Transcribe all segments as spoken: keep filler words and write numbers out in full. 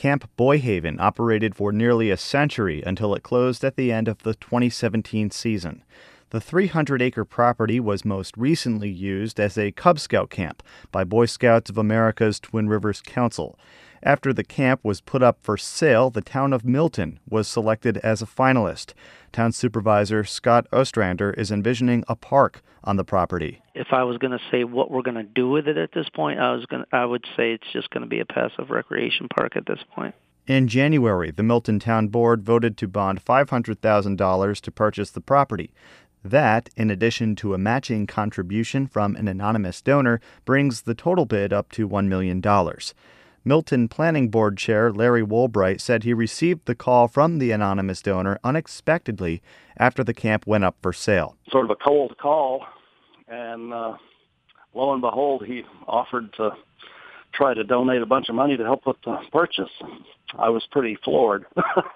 Camp Boyhaven operated for nearly a century until it closed at the end of the twenty seventeen season. The three hundred acre property was most recently used as a Cub Scout camp by Boy Scouts of America's Twin Rivers Council. After the camp was put up for sale, the town of Milton was selected as a finalist. Town Supervisor Scott Ostrander is envisioning a park on the property. If I was going to say what we're going to do with it at this point, I was going I would say it's just going to be a passive recreation park at this point. In January, the Milton Town Board voted to bond five hundred thousand dollars to purchase the property. That, in addition to a matching contribution from an anonymous donor, brings the total bid up to one million dollars. Milton Planning Board Chair Larry Woolbright said he received the call from the anonymous donor unexpectedly after the camp went up for sale. Sort of a cold call, and uh, lo and behold, he offered to try to donate a bunch of money to help with the purchase. I was pretty floored.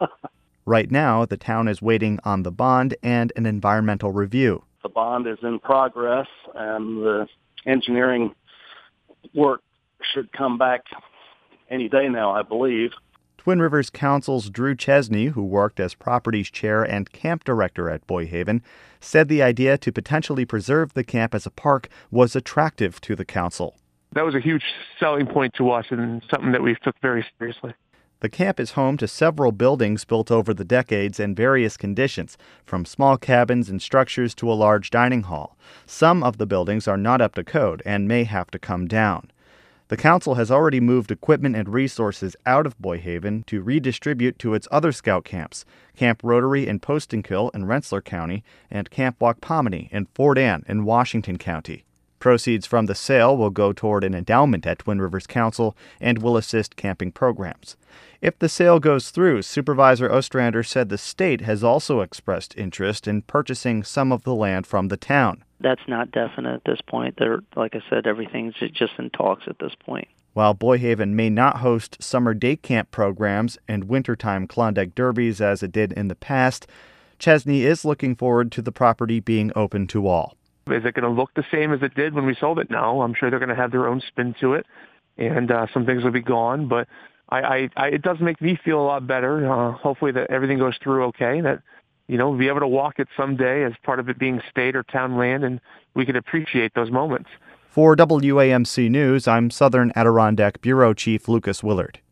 Right now, the town is waiting on the bond and an environmental review. The bond is in progress, and the engineering work should come back any day now, I believe. Twin Rivers Council's Drew Chesney, who worked as properties chair and camp director at Boyhaven, said the idea to potentially preserve the camp as a park was attractive to the council. That was a huge selling point to us and something that we took very seriously. The camp is home to several buildings built over the decades in various conditions, from small cabins and structures to a large dining hall. Some of the buildings are not up to code and may have to come down. The council has already moved equipment and resources out of Boyhaven to redistribute to its other scout camps, Camp Rotary in Postenkill in Rensselaer County and Camp Wachpominey in Fort Anne in Washington County. Proceeds from the sale will go toward an endowment at Twin Rivers Council and will assist camping programs. If the sale goes through, Supervisor Ostrander said the state has also expressed interest in purchasing some of the land from the town. That's not definite at this point. They're, like I said, everything's just in talks at this point. While Boyhaven may not host summer day camp programs and wintertime Klondike derbies as it did in the past, Chesney is looking forward to the property being open to all. Is it going to look the same as it did when we sold it? No. I'm sure they're going to have their own spin to it, and uh, some things will be gone. But I, I, I, it does make me feel a lot better. Uh, hopefully that everything goes through okay, that, you know, we'll be able to walk it someday as part of it being state or town land, and we can appreciate those moments. For W A M C News, I'm Southern Adirondack Bureau Chief Lucas Willard.